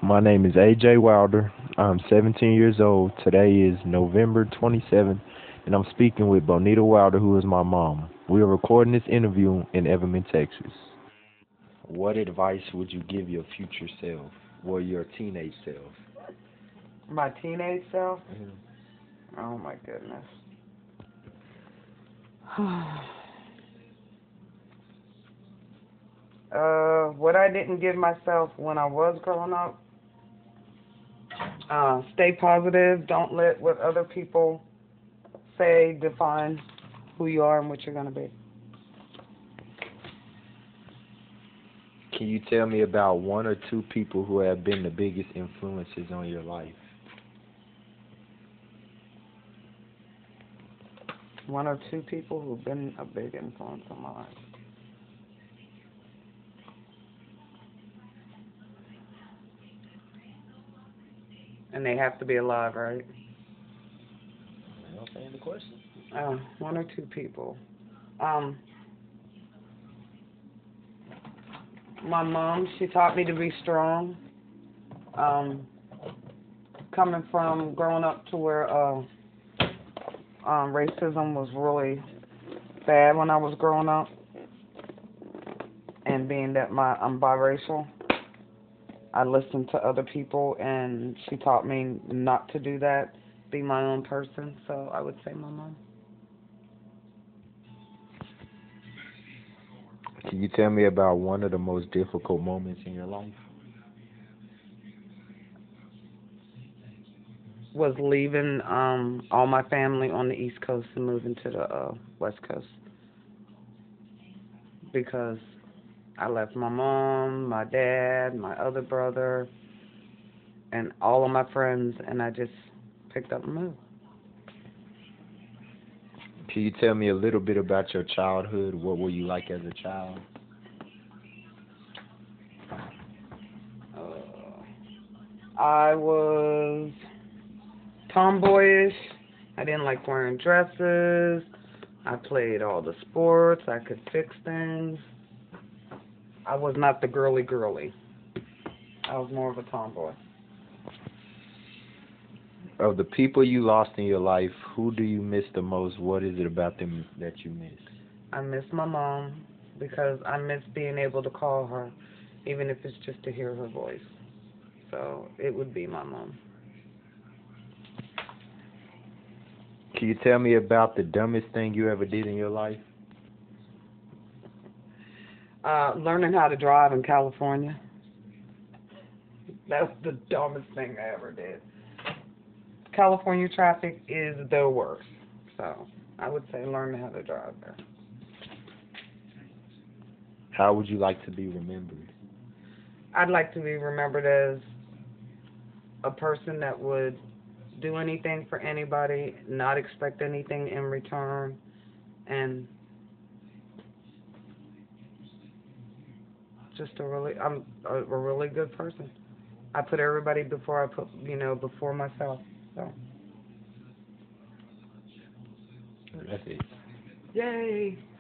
My name is AJ Wilder. I'm 17 years old. Today is November 27th, and I'm speaking with Bonita Wilder, who is my mom. We are recording this interview in Everman, Texas. What advice would you give your future self, or your teenage self? My teenage self? Mhm. Oh my goodness. What I didn't give myself when I was growing up, stay positive. Don't let what other people say define who you are and what you're going to be. Can you tell me about one or two people who have been the biggest influences on your life? One or two people who've been a big influence on my life. And they have to be alive, right? I don't say the question. One or two people. My mom, she taught me to be strong. Coming from growing up to where racism was really bad when I was growing up, and being that I'm biracial, I listened to other people, and she taught me not to do that, be my own person. So I would say my mom. Can you tell me about one of the most difficult moments in your life? Was leaving all my family on the East Coast and moving to the West Coast because I left my mom, my dad, my other brother, and all of my friends, and I just picked up and moved. Can you tell me a little bit about your childhood? What were you like as a child? I was tomboyish. I didn't like wearing dresses. I played all the sports. I could fix things. I was not the girly girly. I was more of a tomboy. Of the people you lost in your life, who do you miss the most? What is it about them that you miss? I miss my mom because I miss being able to call her, even if it's just to hear her voice. So it would be my mom. Can you tell me about the dumbest thing you ever did in your life? Learning how to drive in California. That's the dumbest thing I ever did. California traffic is the worst. So I would say learning how to drive there. How would you like to be remembered? I'd like to be remembered as a person that would do anything for anybody, not expect anything in return, and just I'm a really good person. I put everybody before before myself. So, That's it. yay!